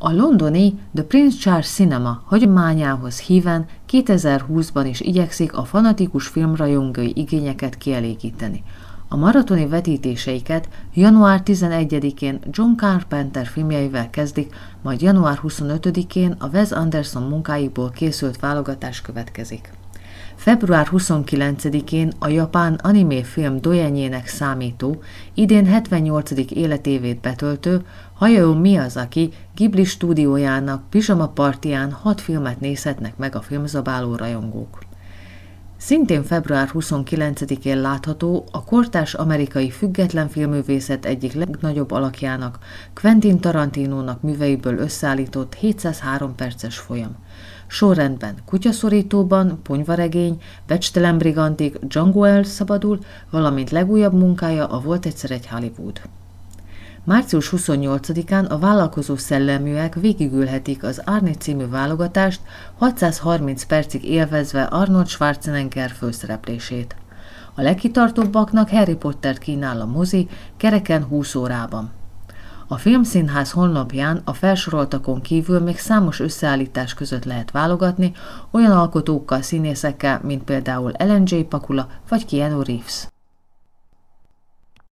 A londoni The Prince Charles Cinema hagyományához híven 2020-ban is igyekszik a fanatikus filmrajongói igényeket kielégíteni. A maratoni vetítéseiket január 11-én John Carpenter filmjeivel kezdik, majd január 25-én a Wes Anderson munkáiból készült válogatás következik. Február 29-én a japán animéfilm dojenjének számító, idén 78. életévét betöltő Hayao Miyazaki Ghibli stúdiójának Pizsama partiján 6 filmet nézhetnek meg a filmzabáló rajongók. Szintén február 29-én látható a kortárs amerikai független filmművészet egyik legnagyobb alakjának, Quentin Tarantinónak műveiből összeállított 703 perces folyam. Sorrendben Kutyaszorítóban, Ponyvaregény, Becstelen brigantik, Django elszabadul, valamint legújabb munkája a Volt egyszer egy Hollywood. Március 28-án a vállalkozó szelleműek végigülhetik az Arnie című válogatást, 630 percig élvezve Arnold Schwarzenegger főszereplését. A legkitartóbbaknak Harry Pottert kínál a mozi, kereken 20 órában. A Filmszínház honlapján a felsoroltakon kívül még számos összeállítás között lehet válogatni, olyan alkotókkal, színészekkel, mint például Ellen J. Pakula vagy Keanu Reeves.